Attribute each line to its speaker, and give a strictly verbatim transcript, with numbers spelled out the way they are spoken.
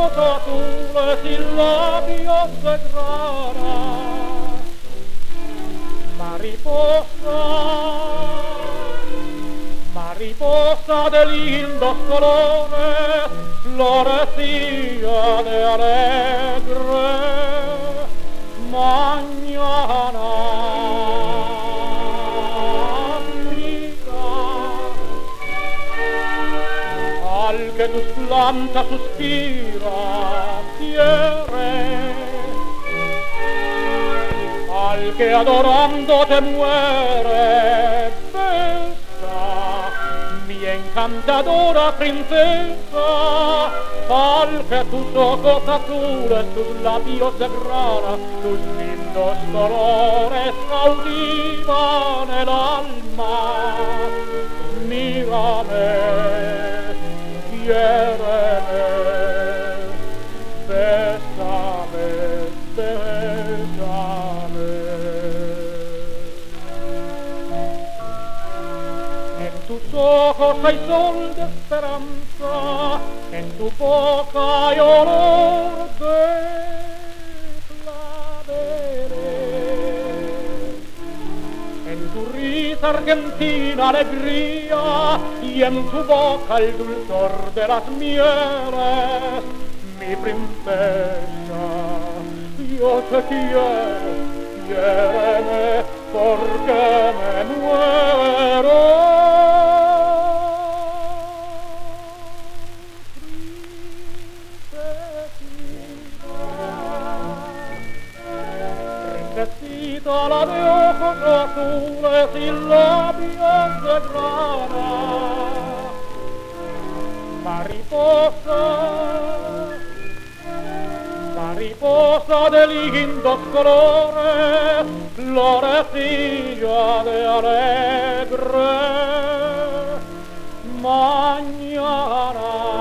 Speaker 1: ojos azules y labios de grana. Mariposa, mariposa de lindos colores, florecía de alegre mañana. Mira, al que tus plantas suspira, quiere, al que adorando te muere, besa, mi encantadora princesa, al que tus ojos azules, tus labios de grana, tus lindos colores cautivan el alma. Mírame, quiéreme, bésame, bésame. En tus ojos hay sol de esperanza, en tu boca hay olor de claveles, en tu risa argentina alegría y en tu boca el dulzor de las mieles. Mi princesa, yo te quiero, quiéreme porque me muero. Princesita, la de ojos azules y labios de grana. Mariposa, mariposa de lindos colores, florecilla de alegre mañana.